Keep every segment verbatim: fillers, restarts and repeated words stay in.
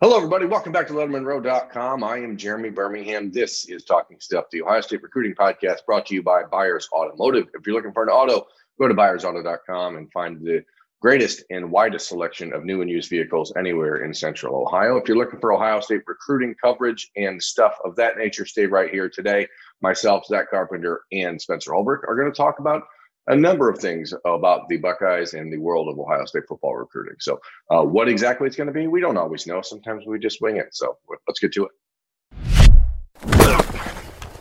Hello, everybody. Welcome back to Letterman Row dot com. I am Jeremy Birmingham. This is Talking Stuff, the Ohio State recruiting podcast brought to you by Byers Automotive. If you're looking for an auto, go to Byers Auto dot com and find the greatest and widest selection of new and used vehicles anywhere in Central Ohio. If you're looking for Ohio State recruiting coverage and stuff of that nature, stay right here today. Myself, Zach Carpenter, and Spencer Holbrook are going to talk about a number of things about the Buckeyes and the world of Ohio State football recruiting. So uh, what exactly it's going to be, we don't always know. Sometimes we just wing it. So let's get to it.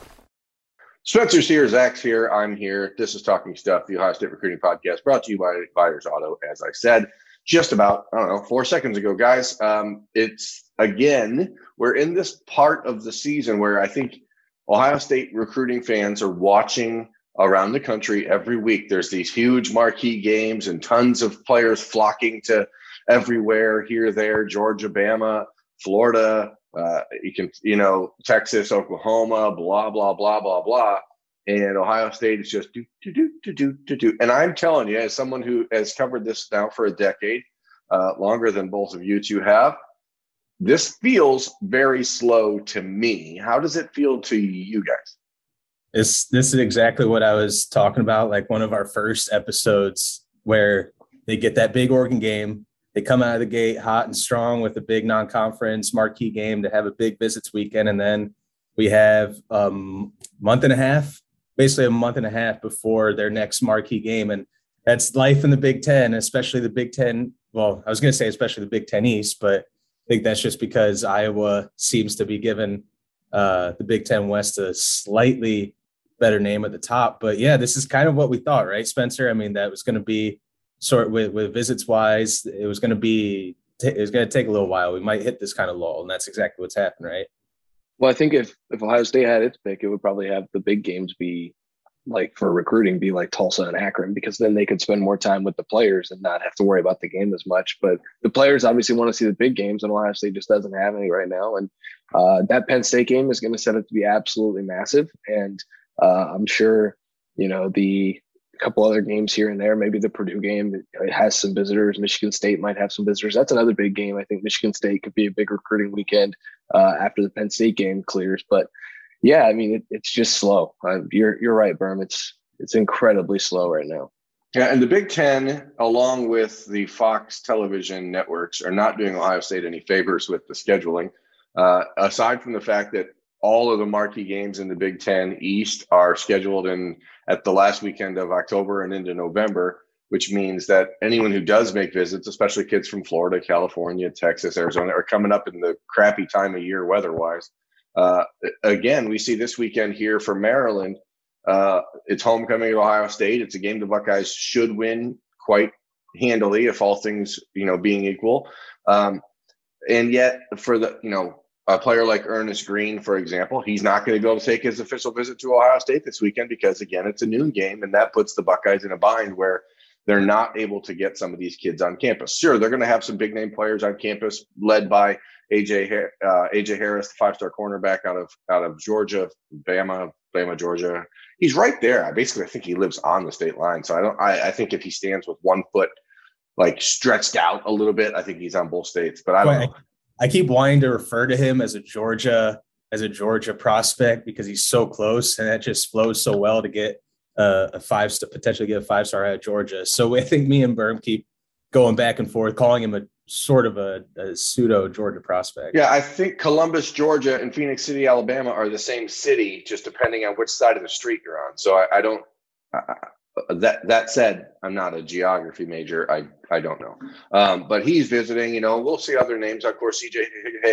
Spencer's here. Zach's here. I'm here. This is Talking Stuff, the Ohio State recruiting podcast brought to you by Byers Auto, as I said just about, I don't know, four seconds ago, guys. Um, it's, again, we're in this part of the season where I think Ohio State recruiting fans are watching around the country every week. There's these huge marquee games and tons of players flocking to everywhere, here, there, Georgia, Bama, Florida, uh, you can, you know, Texas, Oklahoma, blah, blah, blah, blah, blah. And Ohio State is just do, do, do, do, do, do, do. And I'm telling you, as someone who has covered this now for a decade, uh, longer than both of you two have, this feels very slow to me. How does it feel to you guys? This this is exactly what I was talking about, like one of our first episodes where they get that big Oregon game. They come out of the gate hot and strong with a big non-conference marquee game to have a big visits weekend. And then we have a um, month and a half, basically a month and a half before their next marquee game. And that's life in the Big Ten, especially the Big Ten. Well, I was going to say especially the Big Ten East, but I think that's just because Iowa seems to be giving uh, the Big Ten West a slightly better name at the top. But yeah, this is kind of what we thought, right, Spencer? I mean, that was going to be sort with, with visits wise, it was going to be, it was going to take a little while. We might hit this kind of lull, and that's exactly what's happened, right? Well, I think if, if Ohio State had its pick, it would probably have the big games be like for recruiting, be like Tulsa and Akron, because then they could spend more time with the players and not have to worry about the game as much. But the players obviously want to see the big games, and Ohio State just doesn't have any right now. And uh, that Penn State game is going to set it to be absolutely massive. And Uh, I'm sure, you know, the couple other games here and there, maybe the Purdue game it has some visitors. Michigan State might have some visitors. That's another big game. I think Michigan State could be a big recruiting weekend uh, after the Penn State game clears. But yeah, I mean, it, it's just slow. Uh, you're you're right, Berm. It's it's incredibly slow right now. Yeah, and the Big Ten, along with the Fox television networks, are not doing Ohio State any favors with the scheduling. Uh, aside from the fact that all of the marquee games in the Big Ten East are scheduled in at the last weekend of October and into November, which means that anyone who does make visits, especially kids from Florida, California, Texas, Arizona, are coming up in the crappy time of year weather-wise. Uh, again, we see this weekend here for Maryland. Uh, it's homecoming at Ohio State. It's a game the Buckeyes should win quite handily, if all things, you know, being equal. Um, and yet, for the, you know, a player like Ernest Green, for example, he's not going to be able to take his official visit to Ohio State this weekend because, again, it's a noon game, and that puts the Buckeyes in a bind where they're not able to get some of these kids on campus. Sure, they're going to have some big-name players on campus, led by A J uh, A J Harris, the five-star cornerback out of out of Georgia, Bama, Bama, Georgia. He's right there. I basically I think he lives on the state line. So I don't. I, I think if he stands with one foot like stretched out a little bit, I think he's on both states. But I don't know. I keep wanting to refer to him as a Georgia as a Georgia prospect because he's so close, and that just flows so well to get uh, a five to potentially get a five star out of Georgia. So I think me and Berm keep going back and forth, calling him a sort of a, a pseudo Georgia prospect. Yeah, I think Columbus, Georgia, and Phoenix City, Alabama, are the same city, just depending on which side of the street you're on. So I, I don't. I, That that said, I'm not a geography major. I, I don't know. Um, but he's visiting, you know, we'll see other names. Of course, C J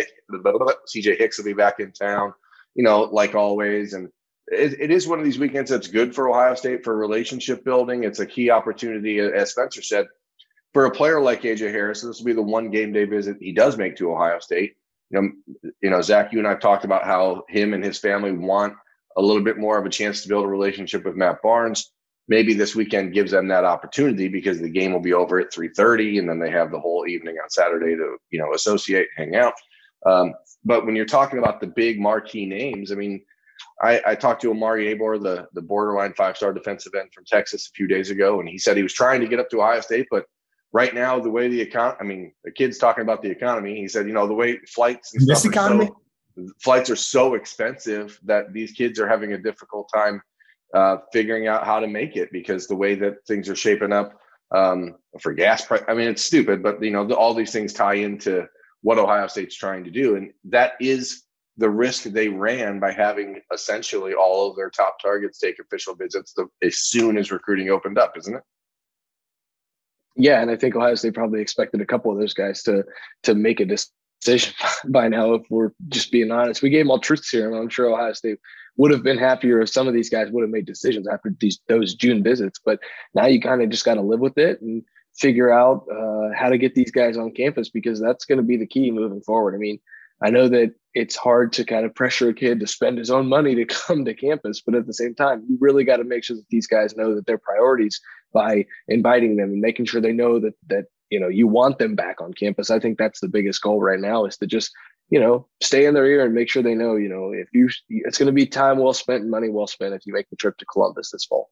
C J Hicks will be back in town, you know, like always. And it, it is one of these weekends that's good for Ohio State for relationship building. It's a key opportunity, as Spencer said, for a player like A J Harris. This will be the one game day visit he does make to Ohio State. You know, you know, Zach, you and I have talked about how him and his family want a little bit more of a chance to build a relationship with Matt Barnes. Maybe this weekend gives them that opportunity because the game will be over at three thirty, and then they have the whole evening on Saturday to, you know, associate, hang out. Um, but when you're talking about the big marquee names, I mean, I, I talked to Amari Abor, the, the borderline five-star defensive end from Texas a few days ago, and he said he was trying to get up to Ohio State, but right now, the way the econ, I mean, the kid's talking about the economy. He said, you know, the way flights and This stuff economy? are so, flights are so expensive that these kids are having a difficult time uh, figuring out how to make it because the way that things are shaping up um, for gas price. I mean, it's stupid, but you know, the, all these things tie into what Ohio State's trying to do. And that is the risk they ran by having essentially all of their top targets take official visits the, as soon as recruiting opened up, isn't it? Yeah, and I think Ohio State probably expected a couple of those guys to to make a decision by now. If we're just being honest, we gave them all truth serum. I'm sure Ohio State would have been happier if some of these guys would have made decisions after these those June visits. But now you kind of just got to live with it and figure out uh, how to get these guys on campus, because that's going to be the key moving forward. I mean, I know that it's hard to kind of pressure a kid to spend his own money to come to campus, but at the same time, you really got to make sure that these guys know that their priorities by inviting them and making sure they know that, that, you know, you want them back on campus. I think that's the biggest goal right now, is to just, you know, stay in their ear and make sure they know, you know, if you, it's going to be time well spent and money well spent if you make the trip to Columbus this fall.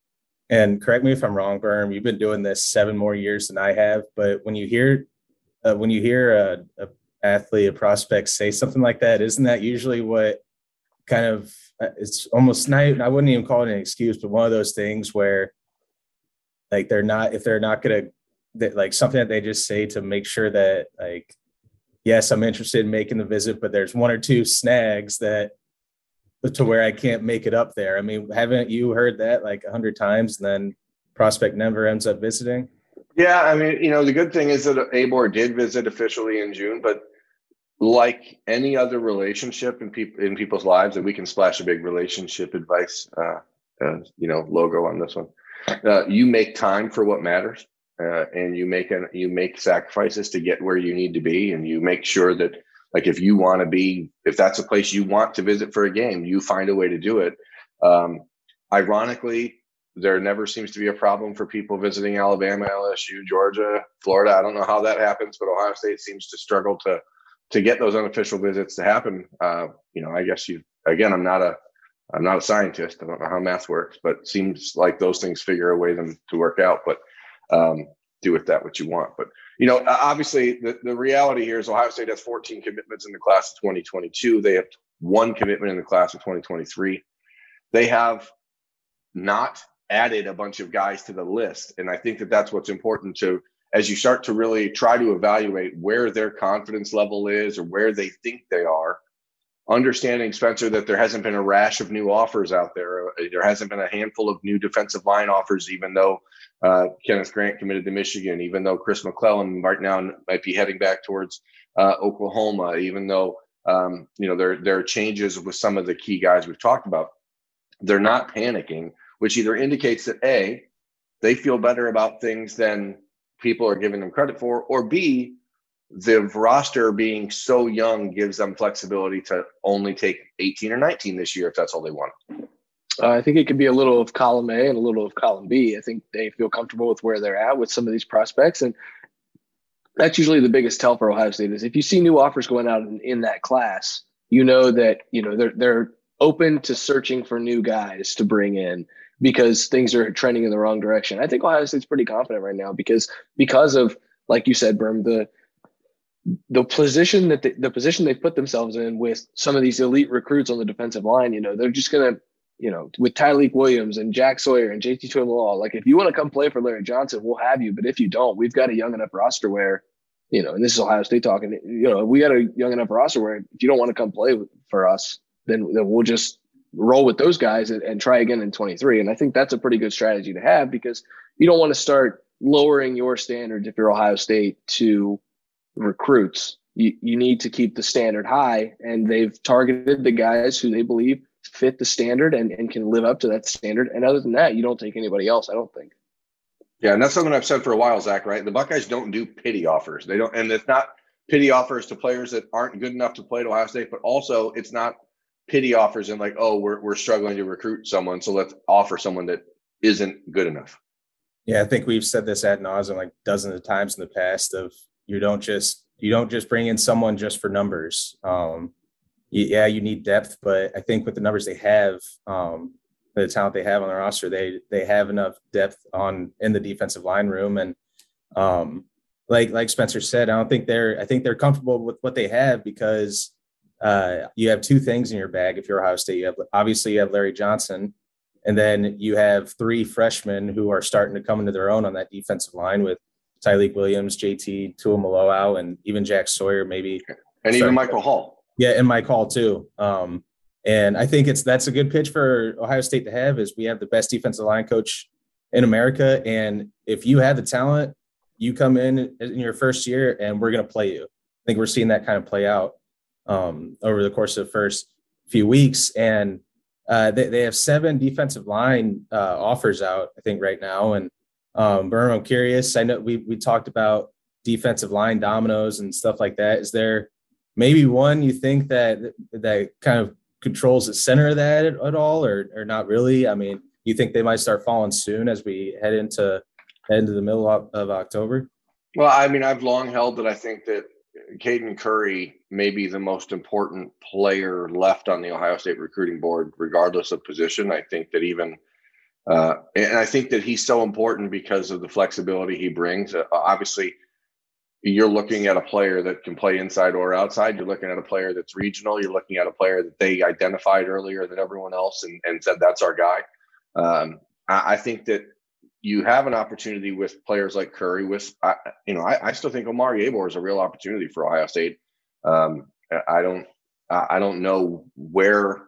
And correct me if I'm wrong, Berm, you've been doing this seven more years than I have, but when you hear, uh, when you hear a, a athlete, a prospect say something like that, isn't that usually what kind of, it's almost not, I wouldn't even call it an excuse, but one of those things where like they're not, if they're not going to, like something that they just say to make sure that like, yes, I'm interested in making the visit, but there's one or two snags that to where I can't make it up there. I mean, haven't you heard that like a hundred times and then prospect never ends up visiting? Yeah. I mean, you know, the good thing is that A B O R did visit officially in June, but like any other relationship in people in people's lives, and we can splash a big relationship advice, uh, uh, you know, logo on this one. Uh, you make time for what matters, uh, and you make an, you make sacrifices to get where you need to be, and you make sure that, like, if you want to be, if that's a place you want to visit for a game, you find a way to do it. Um, ironically, there never seems to be a problem for people visiting Alabama, L S U, Georgia, Florida. I don't know how that happens, but Ohio State seems to struggle to. to get those unofficial visits to happen. Uh, you know, I guess you, again, I'm not a, I'm not a scientist. I don't know how math works, but it seems like those things figure a way them to work out, but um, do with that what you want. But, you know, obviously the, the reality here is Ohio State has fourteen commitments in the class of twenty twenty-two. They have one commitment in the class of twenty twenty-three. They have not added a bunch of guys to the list. And I think that that's what's important to, as you start to really try to evaluate where their confidence level is or where they think they are, understanding, Spencer, that there hasn't been a rash of new offers out there. There hasn't been a handful of new defensive line offers, even though uh, Kenneth Grant committed to Michigan, even though Chris McClellan right now might be heading back towards uh, Oklahoma, even though, um, you know, there, there are changes with some of the key guys we've talked about. They're not panicking, which either indicates that A, they feel better about things than people are giving them credit for, or B, the roster being so young gives them flexibility to only take eighteen or nineteen this year if that's all they want. Uh, I think it could be a little of column A and a little of column B. I think they feel comfortable with where they're at with some of these prospects. And that's usually the biggest tell for Ohio State is if you see new offers going out in, in that class, you know that, you know, they're, they're open to searching for new guys to bring in, because things are trending in the wrong direction. I think Ohio State's pretty confident right now because because of, like you said, Berm, the the position that they, the position they've put themselves in with some of these elite recruits on the defensive line. You know, they're just gonna, you know, with Tyleik Williams and Jack Sawyer and J T Tuimoloau, like if you want to come play for Larry Johnson, we'll have you. But if you don't, we've got a young enough roster where, you know, and this is Ohio State talking, you know, we got a young enough roster where if you don't want to come play for us, then, then we'll just roll with those guys and, and try again in twenty-three. And I think that's a pretty good strategy to have, because you don't want to start lowering your standards if you're Ohio State to recruits. You, you need to keep the standard high, and they've targeted the guys who they believe fit the standard and, and can live up to that standard. And other than that, you don't take anybody else, I don't think. Yeah, and that's something I've said for a while, Zach, right? The Buckeyes don't do pity offers. They don't, and it's not pity offers to players that aren't good enough to play at Ohio State, but also it's not pity offers in like, oh, we're we're struggling to recruit someone, so let's offer someone that isn't good enough. Yeah, I think we've said this ad nauseum like dozens of times in the past of you don't just you don't just bring in someone just for numbers. Um, you, yeah, you need depth, but I think with the numbers they have, um, the talent they have on their roster, they they have enough depth on in the defensive line room. And Um, like like Spencer said, I don't think they're I think they're comfortable with what they have because uh, you have two things in your bag. If you're Ohio State, you have obviously you have Larry Johnson, and then you have three freshmen who are starting to come into their own on that defensive line with Tyleik Williams, J T Tuimoloau, and even Jack Sawyer, maybe, and even Michael Hall. Yeah, and Mike Hall too. Um, and I think it's that's a good pitch for Ohio State to have. Is we have the best defensive line coach in America, and if you have the talent, you come in in your first year, and we're going to play you. I think we're seeing that kind of play out um, over the course of the first few weeks, and uh, they they have seven defensive line uh, offers out, I think, right now, and. Um, Berm, I'm curious. I know we we talked about defensive line dominoes and stuff like that. Is there maybe one you think that that kind of controls the center of that at, at all, or or not really? I mean, you think they might start falling soon as we head into head into the middle of, of October? Well, I mean, I've long held that I think that Caden Curry may be the most important player left on the Ohio State recruiting board, regardless of position. I think that even Uh, and I think that he's so important because of the flexibility he brings. Uh, obviously, you're looking at a player that can play inside or outside. You're looking at a player that's regional. You're looking at a player that they identified earlier than everyone else and, and said, that's our guy. Um, I, I think that you have an opportunity with players like Curry. With, I, you know, I, I still think Omar Yabor is a real opportunity for Ohio State. Um, I don't, I don't know where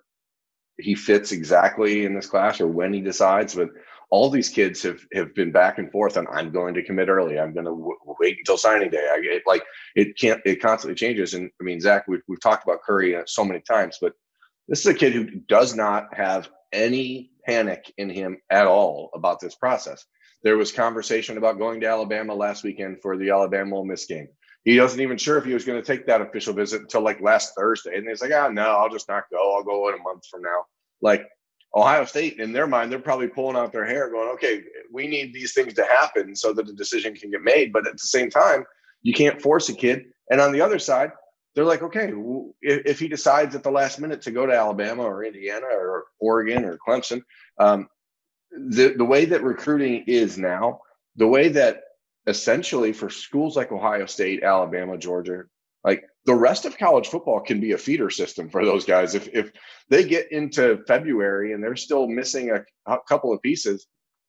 he fits exactly in this class or when he decides, but all these kids have, have been back and forth on, I'm going to commit early. I'm going to w- wait until signing day. I get like, it can't, it constantly changes. And I mean, Zach, we've, we've talked about Curry so many times, but this is a kid who does not have any panic in him at all about this process. There was conversation about going to Alabama last weekend for the Alabama Ole Miss game. He wasn't even sure if he was going to take that official visit until like last Thursday. And he's like, ah, no, I'll just not go. I'll go in a month from now. Like Ohio State, in their mind, they're probably pulling out their hair going, okay, we need these things to happen so that the decision can get made. But at the same time, you can't force a kid. And on the other side, they're like, okay, if, if he decides at the last minute to go to Alabama or Indiana or Oregon or Clemson, um, the, the way that recruiting is now, the way that essentially for schools like Ohio State, Alabama, Georgia, like the rest of college football can be a feeder system for those guys. If if they get into February and they're still missing a, a couple of pieces,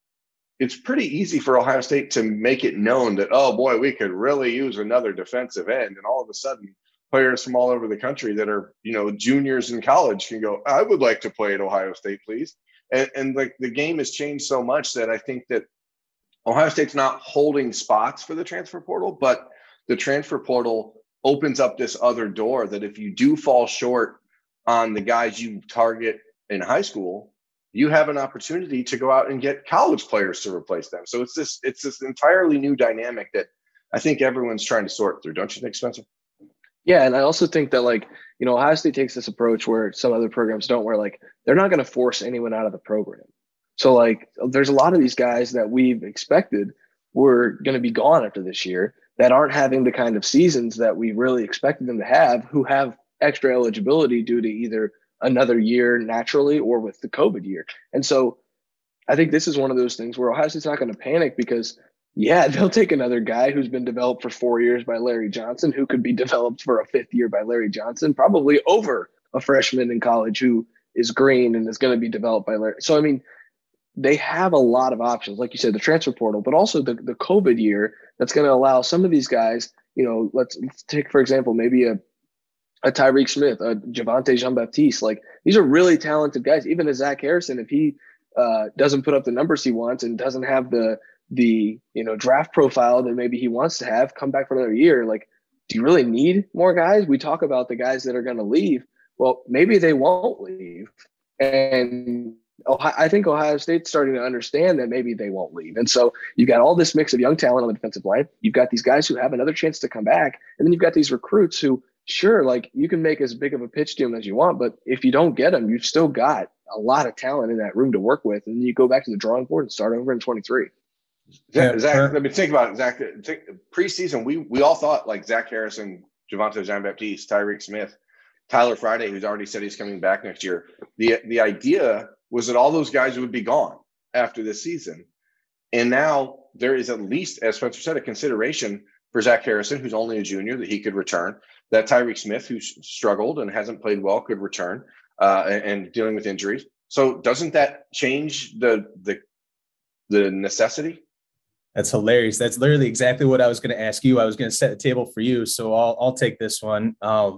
it's pretty easy for Ohio State to make it known that, oh boy, we could really use another defensive end. And all of a sudden, players from all over the country that are, you know, juniors in college can go, I would like to play at Ohio State, please. And, and like the game has changed so much that I think that Ohio State's not holding spots for the transfer portal, but the transfer portal opens up this other door that if you do fall short on the guys you target in high school, you have an opportunity to go out and get college players to replace them. So it's this, it's this entirely new dynamic that I think everyone's trying to sort through. Don't you think, Spencer? Yeah. And I also think that, like, you know, Ohio State takes this approach where some other programs don't, where like, they're not going to force anyone out of the program. So like, there's a lot of these guys that we've expected were going to be gone after this year that aren't having the kind of seasons that we really expected them to have, who have extra eligibility due to either another year naturally or with the COVID year. And so I think this is one of those things where Ohio State's not going to panic because, yeah, they'll take another guy who's been developed for four years by Larry Johnson, who could be developed for a fifth year by Larry Johnson, probably over a freshman in college who is green and is going to be developed by Larry. So, I mean, they have a lot of options, like you said, the transfer portal, but also the, the COVID year that's going to allow some of these guys, you know, let's, let's take, for example, maybe a, a Tyreek Smith, a Javonte Jean-Baptiste. Like, these are really talented guys. Even a Zach Harrison, if he uh, doesn't put up the numbers he wants and doesn't have the, the, you know, draft profile that maybe he wants to have, come back for another year. Like, do you really need more guys? We talk about the guys that are going to leave. Well, maybe they won't leave. And Ohio, I think Ohio State's starting to understand that maybe they won't leave. And so you've got all this mix of young talent on the defensive line. You've got these guys who have another chance to come back. And then you've got these recruits who, sure, like, you can make as big of a pitch to them as you want, but if you don't get them, you've still got a lot of talent in that room to work with. And then you go back to the drawing board and start over in twenty-three. Zach, Zach, let me think about it. Zach, think, preseason, we we all thought like Zach Harrison, Javonte Jean-Baptiste, Tyreek Smith, Tyler Friday, who's already said he's coming back next year. The the idea was that all those guys would be gone after this season. And now there is at least, as Spencer said, a consideration for Zach Harrison, who's only a junior, that he could return. That Tyreek Smith, who's struggled and hasn't played well, could return uh, and, and dealing with injuries. So doesn't that change the the the necessity? That's hilarious. That's literally exactly what I was going to ask you. I was going to set the table for you, so I'll I'll take this one. Um,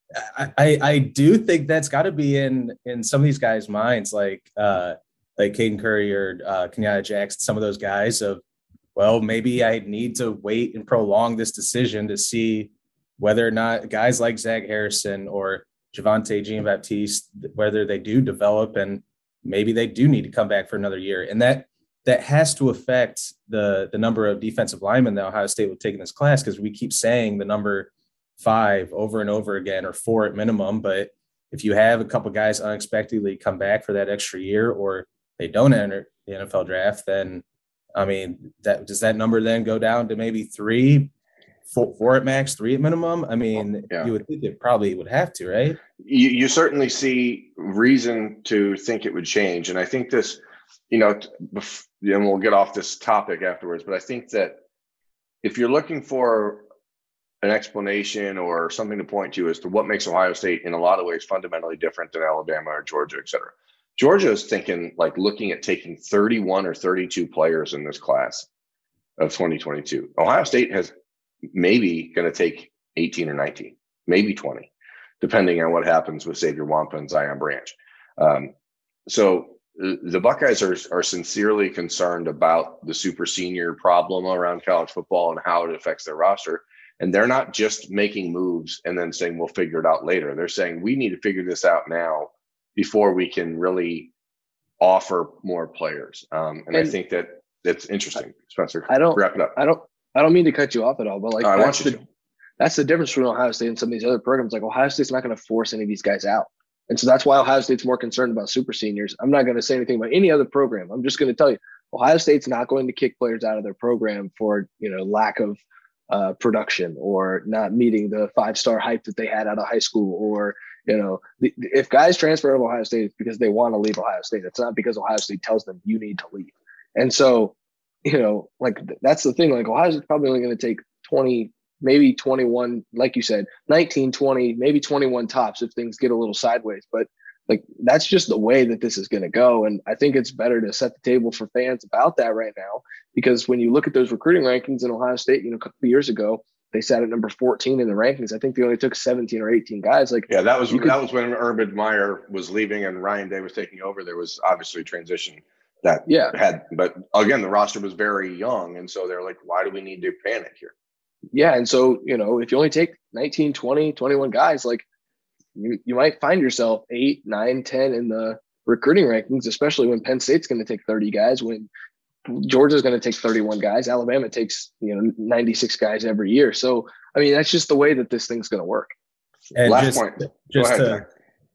I, I I do think that's got to be in in some of these guys' minds, like uh, like Caden Curry or uh, Kenyatta Jackson. Some of those guys of, well, maybe I need to wait and prolong this decision to see whether or not guys like Zach Harrison or Javonte Jean-Baptiste, whether they do develop and maybe they do need to come back for another year. And that that has to affect the, the number of defensive linemen that Ohio State will take in this class, because we keep saying the number five over and over again, or four at minimum. But if you have a couple guys unexpectedly come back for that extra year, or they don't enter the N F L draft, then, I mean, that does that number then go down to maybe three, four, four at max, three at minimum? I mean, yeah. You would think it probably would have to, right? You, you certainly see reason to think it would change. And I think this, you know, and we'll get off this topic afterwards, but I think that if you're looking for an explanation or something to point to as to what makes Ohio State in a lot of ways fundamentally different than Alabama or Georgia, et cetera, Georgia is thinking, like, looking at taking thirty-one or thirty-two players in this class of twenty twenty-two. Ohio State has maybe going to take eighteen or nineteen, maybe twenty, depending on what happens with Xavier Wampa and Zion Branch. Um, so the Buckeyes are, are sincerely concerned about the super senior problem around college football and how it affects their roster. And they're not just making moves and then saying, we'll figure it out later. They're saying, we need to figure this out now before we can really offer more players. Um, and, and I think that that's interesting, Spencer. I don't wrap it up. I don't, I don't mean to cut you off at all, but like, I want you the, to. That's the difference between Ohio State and some of these other programs. Like, Ohio State's not going to force any of these guys out. And so that's why Ohio State's more concerned about super seniors. I'm not going to say anything about any other program. I'm just going to tell you, Ohio State's not going to kick players out of their program for, you know, lack of uh, production or not meeting the five-star hype that they had out of high school. Or, you know, the, if guys transfer to Ohio State, it's because they want to leave Ohio State. It's not because Ohio State tells them you need to leave. And so, you know, like, that's the thing. Like, Ohio State's probably only going to take twenty, maybe twenty-one, like you said, nineteen, twenty, maybe twenty-one tops if things get a little sideways. But, like, that's just the way that this is going to go. And I think it's better to set the table for fans about that right now, because when you look at those recruiting rankings in Ohio State, you know, a couple of years ago, they sat at number fourteen in the rankings. I think they only took seventeen or eighteen guys. Like, yeah, that was could, that was when Urban Meyer was leaving and Ryan Day was taking over. There was obviously a transition that yeah. had, but again, the roster was very young. And so they're like, why do we need to panic here? Yeah. And so, you know, if you only take nineteen, twenty, twenty-one guys, like, you, you might find yourself eight, nine, ten in the recruiting rankings, especially when Penn State's going to take thirty guys, when Georgia's going to take thirty-one guys. Alabama takes, you know, ninety-six guys every year. So, I mean, that's just the way that this thing's going to work. And Last just, point. Just Go ahead, to,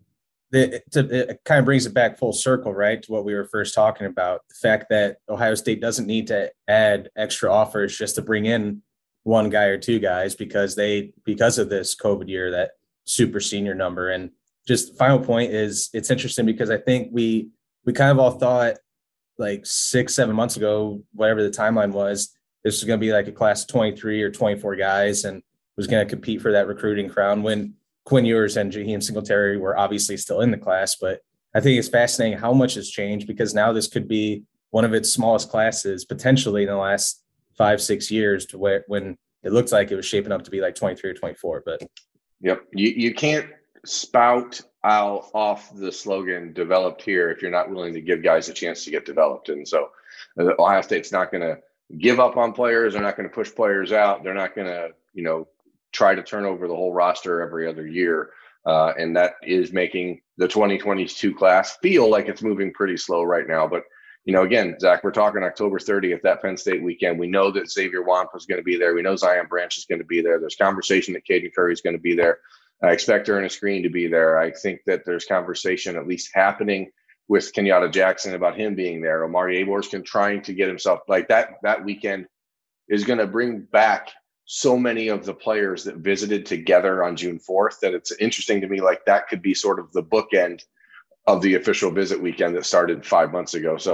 the, to, it kind of brings it back full circle, right, to what we were first talking about. The fact that Ohio State doesn't need to add extra offers just to bring in one guy or two guys, because they, because of this COVID year, that super senior number. And just final point is, it's interesting because I think we, we kind of all thought like six, seven months ago, whatever the timeline was, this was going to be like a class of twenty-three or twenty-four guys and was going to compete for that recruiting crown, when Quinn Ewers and Jaheim Singletary were obviously still in the class. But I think it's fascinating how much has changed, because now this could be one of its smallest classes potentially in the last five, six years, to where, when it looked like it was shaping up to be like twenty-three or twenty-four. But yep, you, you can't spout out off the slogan "developed here" if you're not willing to give guys a chance to get developed. And so uh, Ohio State's not going to give up on players. They're not going to push players out. They're not going to, you know, try to turn over the whole roster every other year. Uh, and that is making the twenty twenty-two class feel like it's moving pretty slow right now. But, you know, again, Zach, we're talking October thirtieth, that Penn State weekend. We know that Xavier Wampa is going to be there. We know Zion Branch is going to be there. There's conversation that Caden Curry is going to be there. I expect Ernest Green to be there. I think that there's conversation at least happening with Kenyatta Jackson about him being there. Omari Abor's trying to get himself, like, that, that weekend is going to bring back so many of the players that visited together on June fourth that it's interesting to me. Like, that could be sort of the bookend of the official visit weekend that started five months ago. So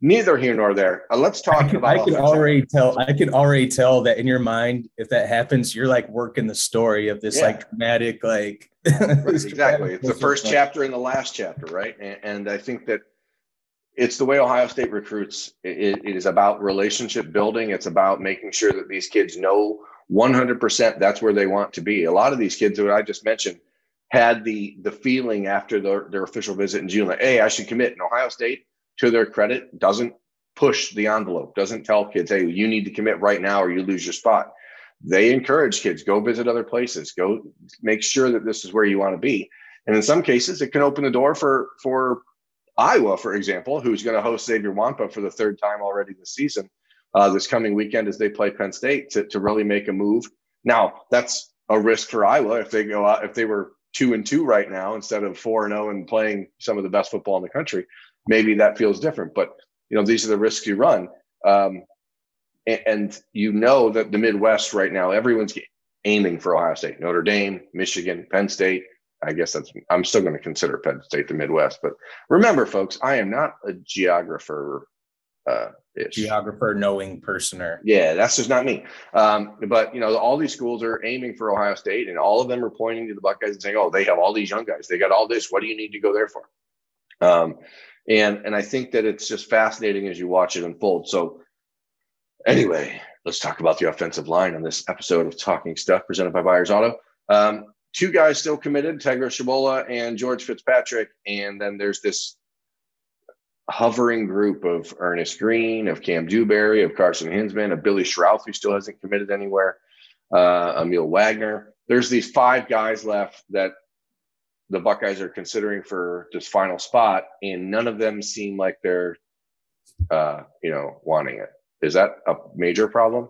neither here nor there. Uh, let's talk I can, about. I can already tell. I can already tell that in your mind, if that happens, you're like working the story of this yeah. like dramatic, like right, exactly. It's the first chapter and the last chapter, right? And, and I think that it's the way Ohio State recruits. It, it is about relationship building. It's about making sure that these kids know one hundred percent that's where they want to be. A lot of these kids that I just mentioned had the the feeling after their, their official visit in June, like, hey, I should commit. And Ohio State, to their credit, doesn't push the envelope, doesn't tell kids, hey, you need to commit right now or you lose your spot. They encourage kids, go visit other places, go make sure that this is where you want to be. And in some cases, it can open the door for for Iowa, for example, who's going to host Xavier Wampa for the third time already this season, uh, this coming weekend as they play Penn State, to, to really make a move. Now, that's a risk for Iowa if they go out, if they were two and two right now instead of four and oh and playing some of the best football in the country. Maybe that feels different, but you know, these are the risks you run. Um, and, and you know that the Midwest right now, everyone's aiming for Ohio State, Notre Dame, Michigan, Penn State. I guess that's, I'm still going to consider Penn State the Midwest, but remember folks, I am not a geographer. Uh, geographer knowing personer. Yeah, that's just not me. Um, but you know, all these schools are aiming for Ohio State, and all of them are pointing to the Buckeyes and saying, oh, they have all these young guys. They got all this. What do you need to go there for? Um, and, and I think that it's just fascinating as you watch it unfold. So anyway, let's talk about the offensive line on this episode of Talking Stuff presented by Buyers Auto. Um, two guys still committed, Tegra Shabola and George Fitzpatrick. And then there's this hovering group of Ernest Green, of Cam Dewberry, of Carson Hinsman, of Billy Schrouth, who still hasn't committed anywhere, uh, Emil Wagner. There's these five guys left that the Buckeyes are considering for this final spot, and none of them seem like they're, uh, you know, wanting it. Is that a major problem?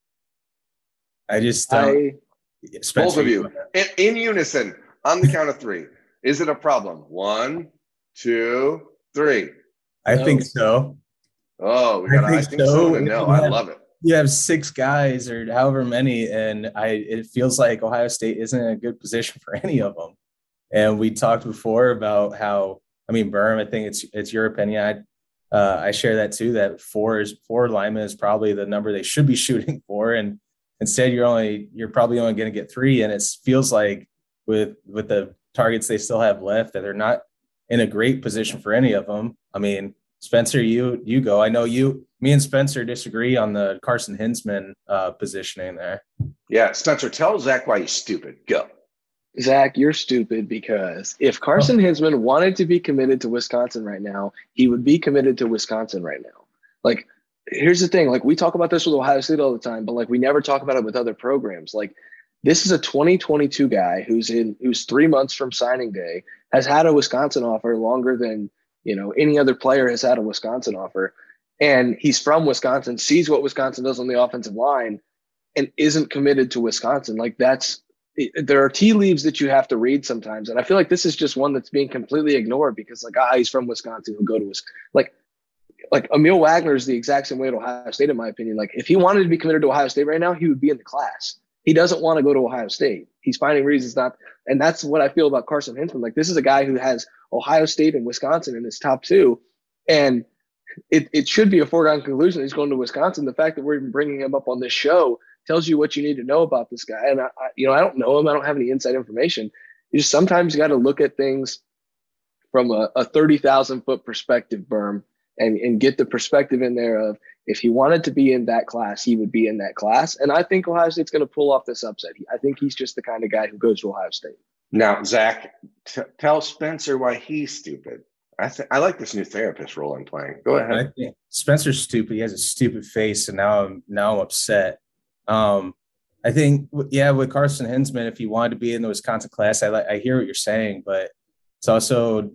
I just don't. I, both of you, in, in unison, on the count of three. Is it a problem? One, two, three. I no. think so. Oh, we got. I think, I think so. so no, I love it. You have six guys or however many, and I. It feels like Ohio State isn't in a good position for any of them. And we talked before about how, I mean, Berm, I think it's it's your opinion. I uh, I share that too. That four is four linemen is probably the number they should be shooting for, and instead you're only you're probably only going to get three. And it feels like with with the targets they still have left that they're not in a great position for any of them. I mean, Spencer, you you go. I know you, me and Spencer disagree on the Carson Hinsman uh, positioning there. Yeah, Spencer, tell Zach why he's stupid. Go. Zach, you're stupid because if Carson Hinsman wanted to be committed to Wisconsin right now, he would be committed to Wisconsin right now. Like, here's the thing. Like, we talk about this with Ohio State all the time, but like we never talk about it with other programs. Like, this is a twenty twenty-two guy who's in who's three months from signing day, has had a Wisconsin offer longer than, you know, any other player has had a Wisconsin offer. And he's from Wisconsin, sees what Wisconsin does on the offensive line, and isn't committed to Wisconsin. Like, that's, there are tea leaves that you have to read sometimes. And I feel like this is just one that's being completely ignored because, like, ah, he's from Wisconsin, he'll go to Wisconsin. Like, like Emil Wagner is the exact same way at Ohio State, in my opinion. Like, if he wanted to be committed to Ohio State right now, he would be in the class. He doesn't want to go to Ohio State. He's finding reasons not. And that's what I feel about Carson Hinsman. Like, this is a guy who has Ohio State and Wisconsin in his top two. And it, it should be a foregone conclusion that he's going to Wisconsin. The fact that we're even bringing him up on this show tells you what you need to know about this guy. And I, I you know, I don't know him. I don't have any inside information. You just sometimes you got to look at things from a, a thirty thousand foot perspective, Berm, and, and get the perspective in there of, if he wanted to be in that class, he would be in that class. And I think Ohio State's going to pull off this upset. I think he's just the kind of guy who goes to Ohio State. Now, Zach, t- tell Spencer why he's stupid. I th- I like this new therapist role I'm playing. Go ahead. I think Spencer's stupid. He has a stupid face, and now I'm now I'm upset. Um, I think, yeah, with Carson Hinsman, if he wanted to be in the Wisconsin class, I like I hear what you're saying, but it's also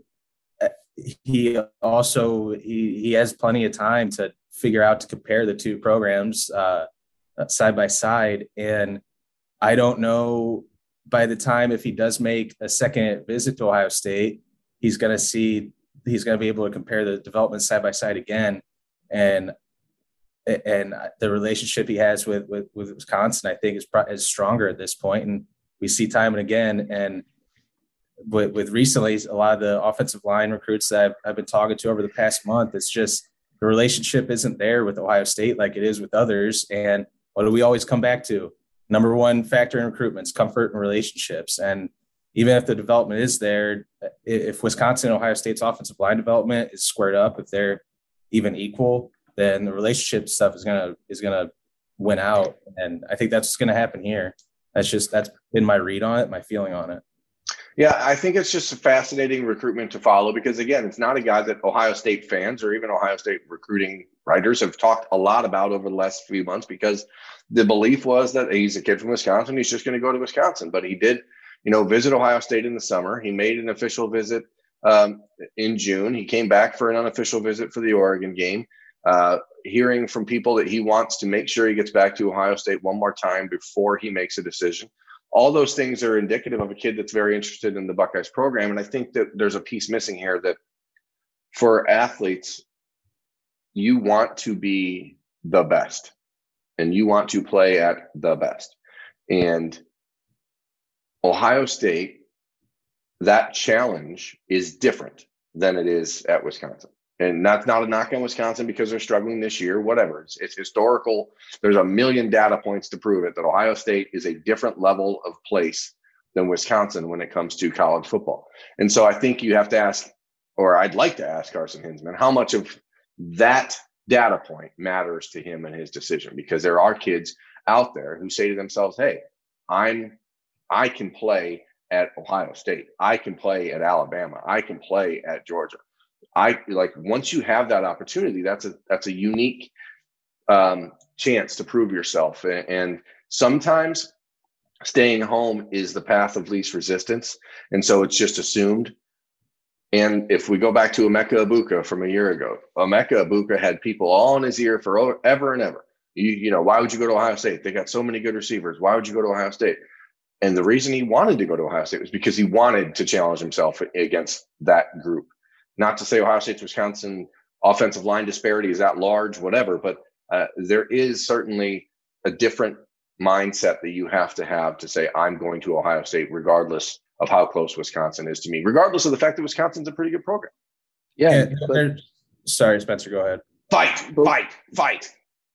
he also he he has plenty of time to figure out to compare the two programs uh, side by side, and I don't know by the time if he does make a second visit to Ohio State, he's going to see. He's going to be able to compare the development side by side again. And, and the relationship he has with, with, with Wisconsin, I think is, is stronger at this point. And we see time and again. And with, with recently, a lot of the offensive line recruits that I've, I've been talking to over the past month, it's just, the relationship isn't there with Ohio State like it is with others. And what do we always come back to? Number one factor in recruitment is comfort and relationships. And even if the development is there, if Wisconsin and Ohio State's offensive line development is squared up, if they're even equal, then the relationship stuff is gonna is gonna win out. And I think that's what's gonna happen here. That's just that's been my read on it, my feeling on it. Yeah, I think it's just a fascinating recruitment to follow because, again, it's not a guy that Ohio State fans or even Ohio State recruiting writers have talked a lot about over the last few months because the belief was that he's a kid from Wisconsin. He's just going to go to Wisconsin. But he did, you know, visit Ohio State in the summer. He made an official visit um, in June. He came back for an unofficial visit for the Oregon game, uh, hearing from people that he wants to make sure he gets back to Ohio State one more time before he makes a decision. All those things are indicative of a kid that's very interested in the Buckeyes program. And I think that there's a piece missing here that for athletes, you want to be the best and you want to play at the best. And Ohio State, that challenge is different than it is at Wisconsin. And that's not a knock on Wisconsin because they're struggling this year, whatever. It's, it's historical. There's a million data points to prove it that Ohio State is a different level of place than Wisconsin when it comes to college football. And so I think you have to ask, or I'd like to ask Carson Hinsman, how much of that data point matters to him and his decision? Because there are kids out there who say to themselves, hey, I'm, I can play at Ohio State. I can play at Alabama. I can play at Georgia. I like once you have that opportunity, that's a that's a unique um, chance to prove yourself. And, and sometimes staying home is the path of least resistance. And so it's just assumed. And if we go back to Emeka Egbuka from a year ago, Emeka Egbuka had people all in his ear for ever and ever. You, you know, why would you go to Ohio State? They got so many good receivers. Why would you go to Ohio State? And the reason he wanted to go to Ohio State was because he wanted to challenge himself against that group. Not to say Ohio State's Wisconsin offensive line disparity is that large, whatever, but uh, there is certainly a different mindset that you have to have to say, I'm going to Ohio State, regardless of how close Wisconsin is to me, regardless of the fact that Wisconsin's a pretty good program. Yeah. yeah sorry, Spencer, go ahead. Fight, fight, fight.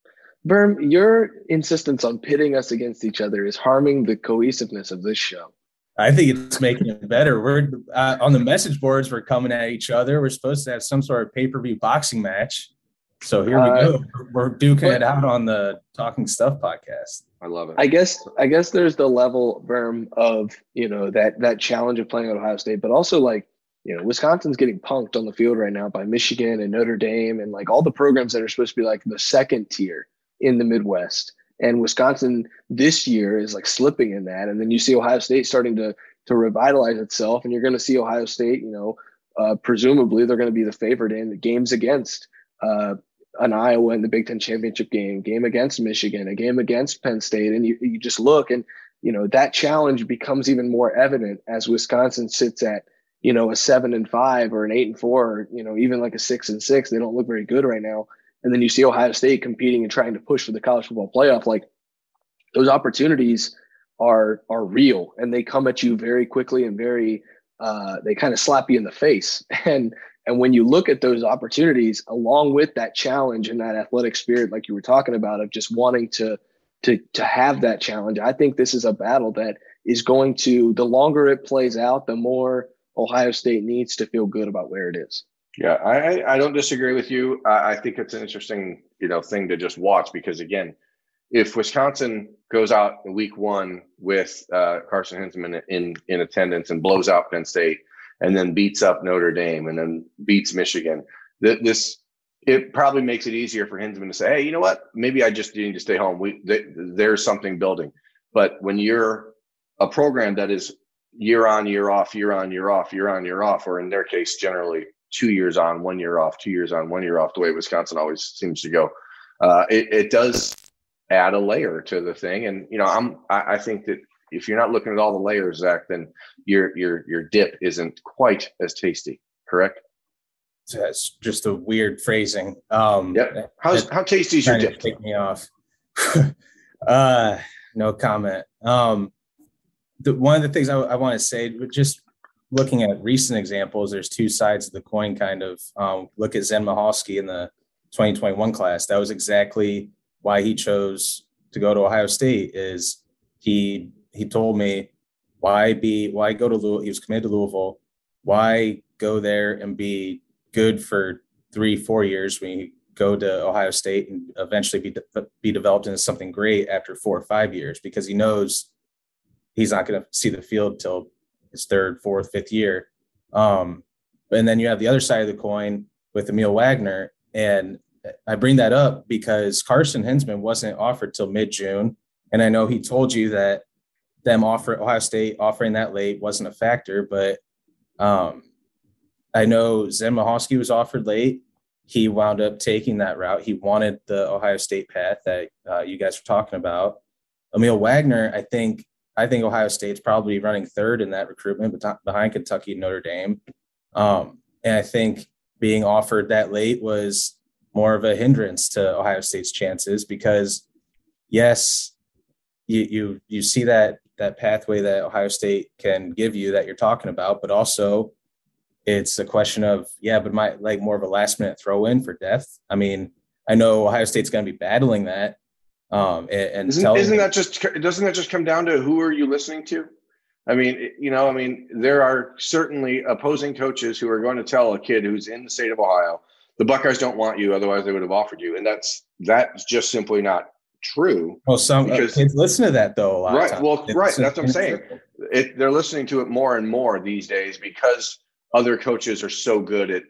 Berm, your insistence on pitting us against each other is harming the cohesiveness of this show. I think it's making it better. We're uh, on the message boards. We're coming at each other. We're supposed to have some sort of pay-per-view boxing match. So here we uh, go. We're duking but, it out on the Talking Stuff podcast. I love it. I guess I guess there's the level, Berm, of you know that that challenge of playing at Ohio State, but also like you know Wisconsin's getting punked on the field right now by Michigan and Notre Dame and like all the programs that are supposed to be like the second tier in the Midwest. And Wisconsin this year is like slipping in that. And then you see Ohio State starting to to revitalize itself. And you're going to see Ohio State, you know, uh, presumably they're going to be the favorite in the games against uh, an Iowa in the Big Ten championship game, game against Michigan, a game against Penn State. And you, you just look and, you know, that challenge becomes even more evident as Wisconsin sits at, you know, a seven and five or an eight and four, or, you know, even like a six and six. They don't look very good right now. And then you see Ohio State competing and trying to push for the college football playoff. Like those opportunities are are real, and they come at you very quickly and very uh, they kind of slap you in the face. And and when you look at those opportunities, along with that challenge and that athletic spirit, like you were talking about, of just wanting to to to have that challenge, I think this is a battle that is going to, the longer it plays out, the more Ohio State needs to feel good about where it is. Yeah, I, I don't disagree with you. I think it's an interesting, you know, thing to just watch because, again, if Wisconsin goes out in week one with uh, Carson Hinsman in, in attendance and blows out Penn State and then beats up Notre Dame and then beats Michigan, th- this it probably makes it easier for Hinsman to say, hey, you know what, maybe I just need to stay home. We th- There's something building. But when you're a program that is year on, year off, year on, year off, year on, year off, or in their case, generally two years on, one year off, two years on, one year off, the way Wisconsin always seems to go. Uh, it, it does add a layer to the thing. And, you know, I'm, I, I think that if you're not looking at all the layers, Zach, then your, your, your dip isn't quite as tasty. Correct? That's just a weird phrasing. Um, yep. How's, how tasty is your dip? Take me off. uh, no comment. Um, the, one of the things I, I want to say, just looking at recent examples, there's two sides of the coin kind of. Um, look at Zen Mahalski in the twenty twenty-one class. That was exactly why he chose to go to Ohio State. Is he he told me, why be why go to Louisville? He was committed to Louisville. Why go there and be good for three, four years when you go to Ohio State and eventually be de- be developed into something great after four or five years? Because he knows he's not going to see the field till his third, fourth, fifth year. Um, and then you have the other side of the coin with Emil Wagner. And I bring that up because Carson Hinsman wasn't offered till mid-June. And I know he told you that them offer Ohio State offering that late wasn't a factor, but um, I know Zen Mahosky was offered late. He wound up taking that route. He wanted the Ohio State path that uh, you guys were talking about. Emil Wagner, I think, I think Ohio State's probably running third in that recruitment behind Kentucky and Notre Dame. Um, and I think being offered that late was more of a hindrance to Ohio State's chances because, yes, you you you see that that pathway that Ohio State can give you that you're talking about, but also it's a question of, yeah, but my like more of a last minute throw in for depth. I mean, I know Ohio State's going to be battling that. Um, and, and isn't, isn't that just, doesn't that just come down to who are you listening to? I mean, you know, I mean, there are certainly opposing coaches who are going to tell a kid who's in the state of Ohio, the Buckeyes don't want you, otherwise they would have offered you. And that's, that's just simply not true. Well, some because, uh, kids listen to that though a lot right, of times. Well, it's, right. That's what I'm saying. It, they're listening to it more and more these days because other coaches are so good at,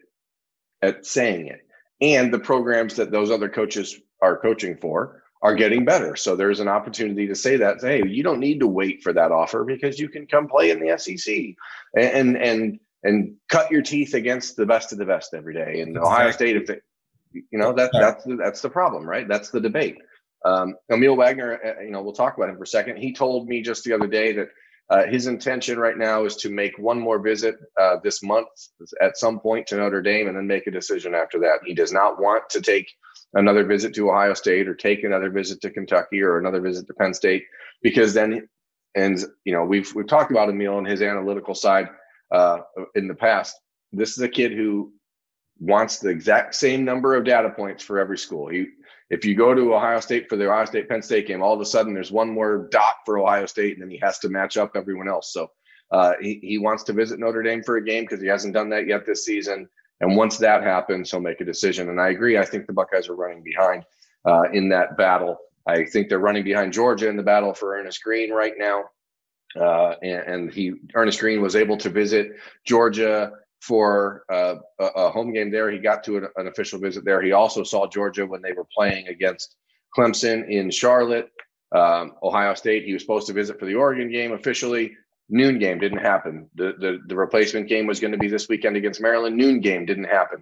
at saying it. And the programs that those other coaches are coaching for are getting better. So there's an opportunity to say that, say, hey, you don't need to wait for that offer because you can come play in the S E C and, and, and cut your teeth against the best of the best every day. And exactly. Ohio State, if they, you know, that, that's, the, that's the problem, right? That's the debate. Um, Emil Wagner, you know, we'll talk about him for a second. He told me just the other day that uh, his intention right now is to make one more visit uh, this month at some point to Notre Dame and then make a decision after that. He does not want to take another visit to Ohio State or take another visit to Kentucky or another visit to Penn State, because then, and, you know, we've, we've talked about Emil and his analytical side uh, in the past. This is a kid who wants the exact same number of data points for every school. He, if you go to Ohio State for the Ohio State Penn State game, all of a sudden there's one more dot for Ohio State and then he has to match up everyone else. So uh, he, he wants to visit Notre Dame for a game because he hasn't done that yet this season. And once that happens, he'll make a decision. And I agree. I think the Buckeyes are running behind uh, in that battle. I think they're running behind Georgia in the battle for Ernest Green right now. Uh, and, and he, Ernest Green was able to visit Georgia for uh, a, a home game there. He got to an, an official visit there. He also saw Georgia when they were playing against Clemson in Charlotte. Um, Ohio State, he was supposed to visit for the Oregon game officially. Noon game didn't happen. The, the the replacement game was going to be this weekend against Maryland. Noon game didn't happen.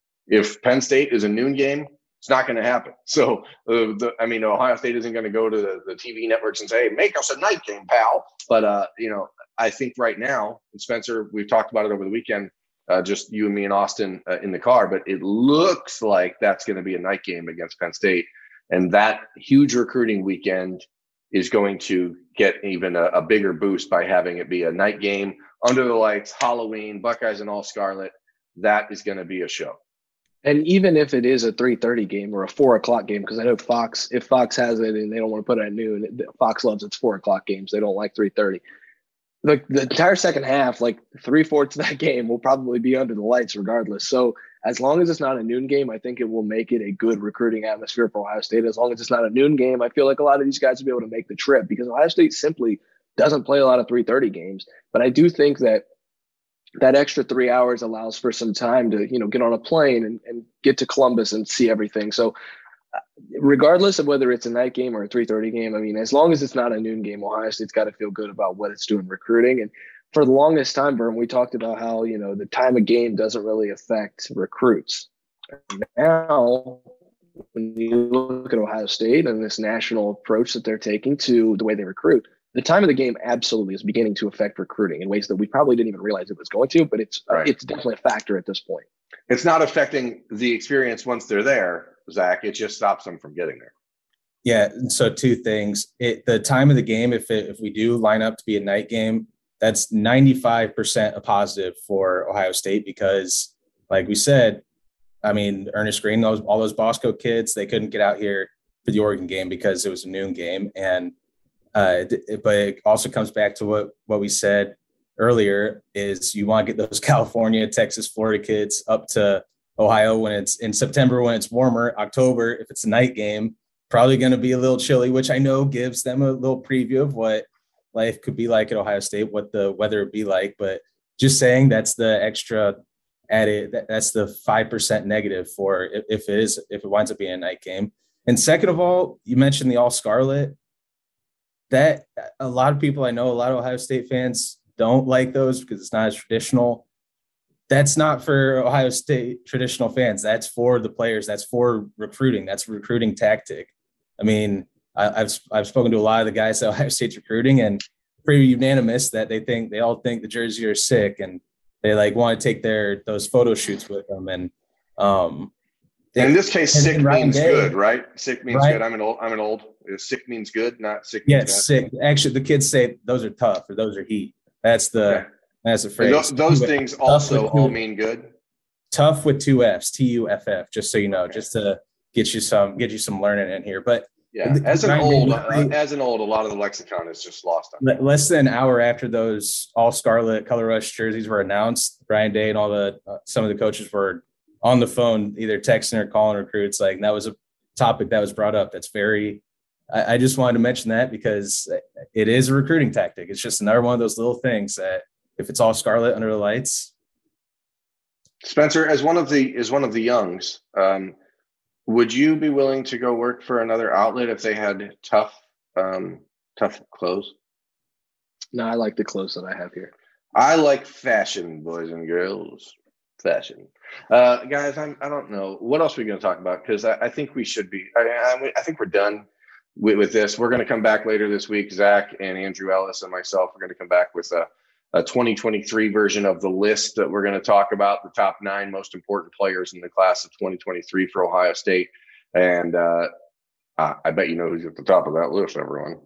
If Penn State is a noon game, it's not going to happen. So, uh, the, I mean, Ohio State isn't going to go to the, the T V networks and say, hey, make us a night game, pal. But, uh, you know, I think right now, and Spencer, we've talked about it over the weekend, uh, just you and me and Austin uh, in the car, but it looks like that's going to be a night game against Penn State. And that huge recruiting weekend is going to get even a, a bigger boost by having it be a night game under the lights, Halloween, Buckeyes and all scarlet. That is going to be a show. And even if it is a three thirty game or a four o'clock game, because I know Fox, if Fox has it and they don't want to put it at noon, Fox loves its four o'clock games. They don't like three thirty. Like the entire second half, like three fourths of that game will probably be under the lights regardless. So as long as it's not a noon game, I think it will make it a good recruiting atmosphere for Ohio State. As long as it's not a noon game, I feel like a lot of these guys will be able to make the trip because Ohio State simply doesn't play a lot of three thirty games. But I do think that that extra three hours allows for some time to, you know, get on a plane and, and get to Columbus and see everything. So regardless of whether it's a night game or a three thirty game, I mean, as long as it's not a noon game, Ohio State's got to feel good about what it's doing recruiting. And for the longest time, Vern, we talked about how, you know, the time of game doesn't really affect recruits. Now, when you look at Ohio State and this national approach that they're taking to the way they recruit, the time of the game absolutely is beginning to affect recruiting in ways that we probably didn't even realize it was going to, but it's right. uh, it's definitely a factor at this point. It's not affecting the experience once they're there, Zach. It just stops them from getting there. Yeah. So two things. It, the time of the game, if it, if we do line up to be a night game, that's ninety-five percent a positive for Ohio State because, like we said, I mean, Ernest Green, those all those Bosco kids, they couldn't get out here for the Oregon game because it was a noon game. And uh, it, but it also comes back to what what we said earlier is you want to get those California, Texas, Florida kids up to Ohio when it's in September, when it's warmer. October, if it's a night game, probably going to be a little chilly, which I know gives them a little preview of what life could be like at Ohio State, what the weather would be like. But just saying that's the extra added, that's the five percent negative for if, if it is, if it winds up being a night game. And second of all, you mentioned the all scarlet. That a lot of people I know, a lot of Ohio State fans don't like those because it's not as traditional. That's not for Ohio State traditional fans. That's for the players. That's for recruiting. That's a recruiting tactic. I mean, I, I've I've spoken to a lot of the guys at Ohio State's recruiting, and pretty unanimous that they think they all think the jerseys are sick, and they like want to take their those photo shoots with them. And um, they, in this case, sick means Day, good, right? Sick means right? good. I'm an old. I'm an old. Sick means good, not sick. Means yes, sick. Actually, the kids say those are tough or those are heat. That's the okay. that's the phrase. Those, those things also all mean good. Tough with two F's, T U F F. Just so you know, okay. just to get you some get you some learning in here. But yeah, as an old uh, as an old, a lot of the lexicon is just lost on me. Less than an hour after those all scarlet color rush jerseys were announced, Ryan Day and all the uh, some of the coaches were on the phone, either texting or calling recruits. Like that was a topic that was brought up. That's very. I, I just wanted to mention that because it is a recruiting tactic. It's just another one of those little things that if it's all scarlet under the lights. Spencer, as one of the as one of the youngs, um, would you be willing to go work for another outlet if they had tough, um, tough clothes? No, I like the clothes that I have here. I like fashion, boys and girls. Fashion, uh, guys. I'm. I don't know what else we're going to talk about because I, I think we should be. I, I, I think we're done with, with this. We're going to come back later this week. Zach and Andrew Ellis and myself are going to come back with a, a twenty twenty-three version of the list that we're going to talk about, the top nine most important players in the class of twenty twenty-three for Ohio State. And uh, I bet you know who's at the top of that list, everyone.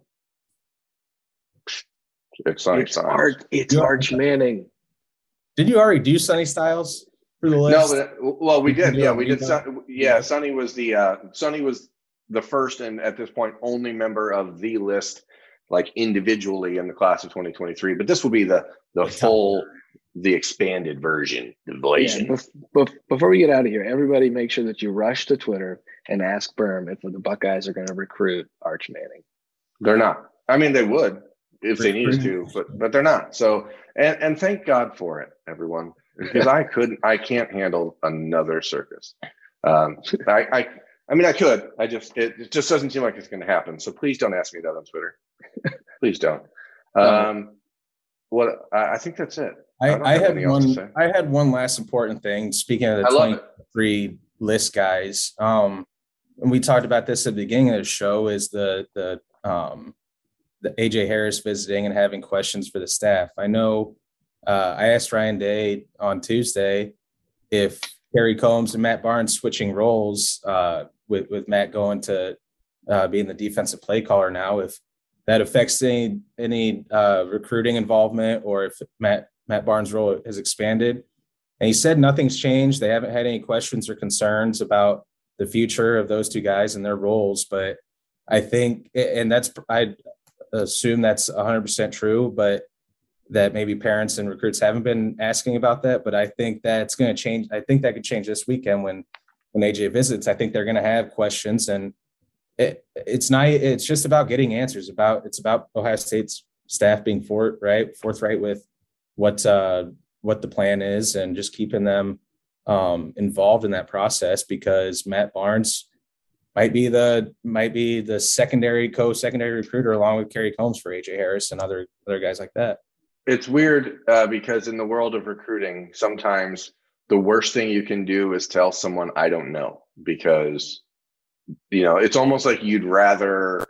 It's Sonny it's Styles. Arch, it's Arch Manning. Did you already do Sonny Styles for the list? No, but well, we did. Yeah, we did. Son, yeah, Sonny was the uh, Sonny was the first and at this point only member of the list, like individually in the class of twenty twenty-three. But this will be the the full, the expanded version, the version. Yeah, bef- before we get out of here, everybody make sure that you rush to Twitter and ask Berm if the Buckeyes are going to recruit Arch Manning. They're not. I mean, they would if they needed to, but but they're not. So and and thank God for it, everyone, because I couldn't, I can't handle another circus. Um, I, I I mean, I could. I just it, it just doesn't seem like it's going to happen. So please don't ask me that on Twitter. Please don't. Um, what I, I think that's it. I, I, I had one. I had one last important thing. Speaking of the twenty-three list guys, um, and we talked about this at the beginning of the show. Is the the um, the A J Harris visiting and having questions for the staff. I know uh, I asked Ryan Day on Tuesday if Kerry Combs and Matt Barnes switching roles uh, with, with Matt going to uh, being the defensive play caller now, if that affects any, any uh, recruiting involvement or if Matt, Matt Barnes' role has expanded. And he said nothing's changed. They haven't had any questions or concerns about the future of those two guys and their roles. But I think, and that's, I assume that's one hundred percent true, but that maybe parents and recruits haven't been asking about that. But I think that's going to change. I think that could change this weekend when, when A J visits. I think they're going to have questions, and it, it's not, it's just about getting answers about, it's about Ohio State's staff being for, right, forthright with what, uh, what the plan is and just keeping them um, involved in that process, because Matt Barnes might be the, might be the secondary co-secondary recruiter along with Kerry Combs for A J Harris and other, other guys like that. It's weird uh, because in the world of recruiting, sometimes the worst thing you can do is tell someone, I don't know, because, you know, it's almost like you'd rather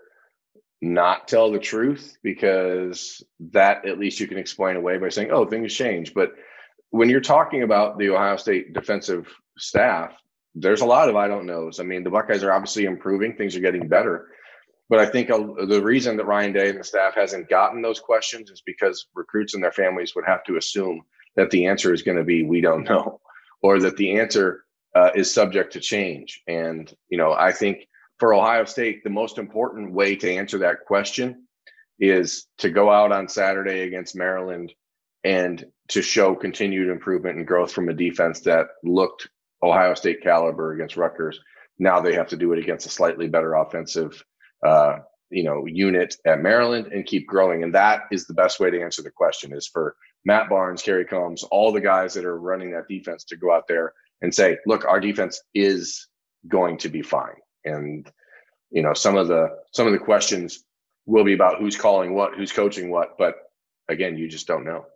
not tell the truth, because that at least you can explain away by saying, oh, things change. But when you're talking about the Ohio State defensive staff, there's a lot of I don't knows. I mean, the Buckeyes are obviously improving. Things are getting better. But I think the reason that Ryan Day and the staff hasn't gotten those questions is because recruits and their families would have to assume that the answer is going to be, we don't know, or that the answer uh, is subject to change. And, you know, I think for Ohio State, the most important way to answer that question is to go out on Saturday against Maryland and to show continued improvement and growth from a defense that looked Ohio State caliber against Rutgers. Now they have to do it against a slightly better offensive, uh, you know, unit at Maryland and keep growing. And that is the best way to answer the question, is for Matt Barnes, Kerry Combs, all the guys that are running that defense to go out there and say, look, our defense is going to be fine. And, you know, some of the, some of the questions will be about who's calling what, who's coaching what, but again, you just don't know.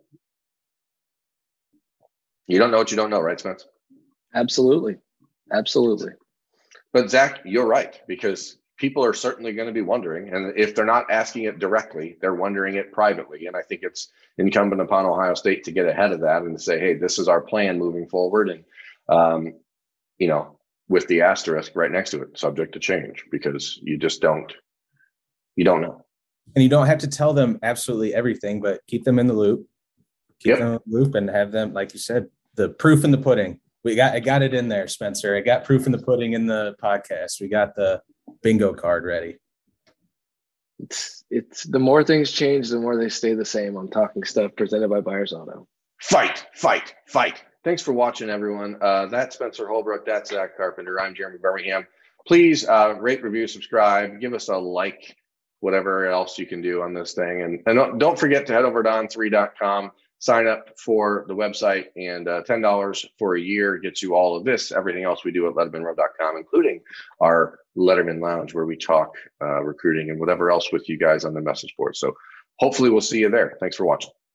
You don't know what you don't know, right, Spence? Absolutely. Absolutely. But Zach, you're right, because people are certainly going to be wondering. And if they're not asking it directly, they're wondering it privately. And I think it's incumbent upon Ohio State to get ahead of that and to say, hey, this is our plan moving forward. And, um, you know, with the asterisk right next to it, subject to change, because you just don't, you don't know. And you don't have to tell them absolutely everything, but keep them in the loop. Keep Yep. them in the loop and have them, like you said, the proof in the pudding. We got, I got it in there, Spencer. I got proof in the pudding in the podcast. We got the bingo card ready. It's, it's the more things change, the more they stay the same. I'm talking stuff presented by Buyers Auto. Fight, fight, fight. Thanks for watching, everyone. Uh, that's Spencer Holbrook. That's Zach Carpenter. I'm Jeremy Birmingham. Please uh, rate, review, subscribe. Give us a like, whatever else you can do on this thing. And, and don't- don't forget to head over to on three dot com. Sign up for the website, and uh, ten dollars for a year gets you all of this, everything else we do at letterman row dot com, including our Letterman Lounge, where we talk uh, recruiting and whatever else with you guys on the message board. So hopefully we'll see you there. Thanks for watching.